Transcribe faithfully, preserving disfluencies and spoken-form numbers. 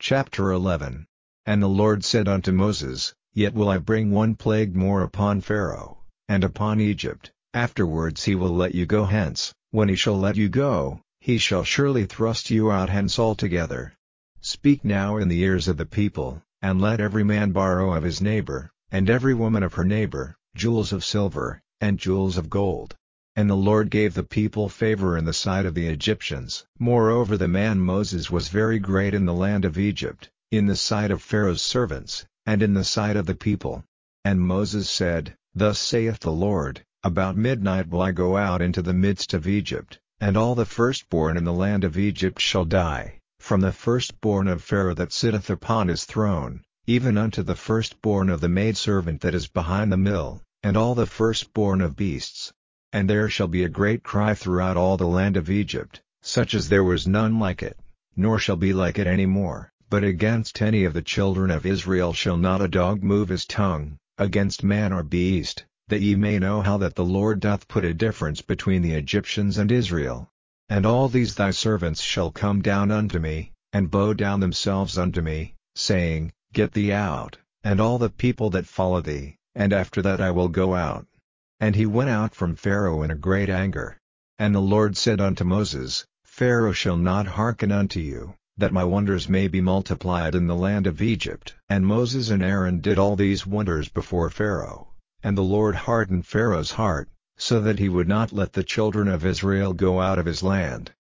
Chapter eleven. And the Lord said unto Moses, Yet will I bring one plague more upon Pharaoh, and upon Egypt, afterwards he will let you go hence. When he shall let you go, he shall surely thrust you out hence altogether. Speak now in the ears of the people, and let every man borrow of his neighbor, and every woman of her neighbor, jewels of silver, and jewels of gold. And the Lord gave the people favor in the sight of the Egyptians. Moreover the man Moses was very great in the land of Egypt, in the sight of Pharaoh's servants, and in the sight of the people. And Moses said, Thus saith the Lord, About midnight will I go out into the midst of Egypt, and all the firstborn in the land of Egypt shall die, from the firstborn of Pharaoh that sitteth upon his throne, even unto the firstborn of the maidservant that is behind the mill, and all the firstborn of beasts. And there shall be a great cry throughout all the land of Egypt, such as there was none like it, nor shall be like it any more. But against any of the children of Israel shall not a dog move his tongue, against man or beast, that ye may know how that the Lord doth put a difference between the Egyptians and Israel. And all these thy servants shall come down unto me, and bow down themselves unto me, saying, Get thee out, and all the people that follow thee, and after that I will go out. And he went out from Pharaoh in a great anger. And the Lord said unto Moses, Pharaoh shall not hearken unto you, that my wonders may be multiplied in the land of Egypt. And Moses and Aaron did all these wonders before Pharaoh, and the Lord hardened Pharaoh's heart, so that he would not let the children of Israel go out of his land.